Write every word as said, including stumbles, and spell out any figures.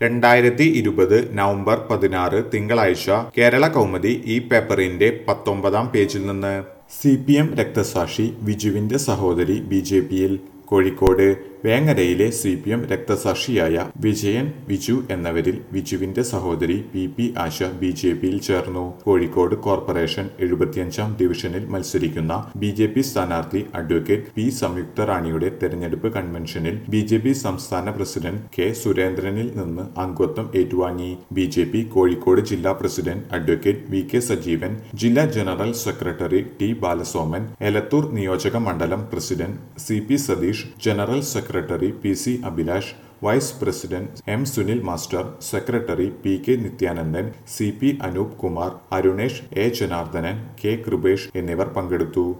രണ്ടായിരത്തി ഇരുപത് നവംബർ പതിനാറ് തിങ്കളാഴ്ച കേരള കൗമുദി ഈ പേപ്പറിന്റെ പത്തൊമ്പതാം പേജിൽ നിന്ന് സി പി എം രക്തസാക്ഷി വിജുവിന്റെ സഹോദരി ബി ജെ പിയിൽ. കോഴിക്കോട് വേങ്ങരയിലെ സി പി എം രക്തസാക്ഷിയായ വിജയൻ വിജു എന്നവരിൽ വിജുവിന്റെ സഹോദരി P P Asha B J പിയിൽ ചേർന്നു. കോഴിക്കോട് കോർപ്പറേഷൻ എഴുപത്തിയഞ്ചാം ഡിവിഷനിൽ മത്സരിക്കുന്ന ബി ജെ പി സ്ഥാനാർത്ഥി അഡ്വക്കേറ്റ് പി സംയുക്ത റാണിയുടെ തെരഞ്ഞെടുപ്പ് കൺവെൻഷനിൽ ബി ജെ പി സംസ്ഥാന പ്രസിഡന്റ് കെ സുരേന്ദ്രനിൽ നിന്ന് അംഗത്വം ഏറ്റുവാങ്ങി. ബി ജെ പി കോഴിക്കോട് ജില്ലാ president advocate V K Sajeevan, ജില്ലാ general secretary T Balasoman, Elathur നിയോജക മണ്ഡലം president C P Satheesh, general secretary P C Abhilash, vice president M Sunil master, secretary P K Nithyanandan, C P Anoop Kumar, Arunesh, A Janardhanan, K Kripesh എന്നിവർ പങ്കെടുത്തു.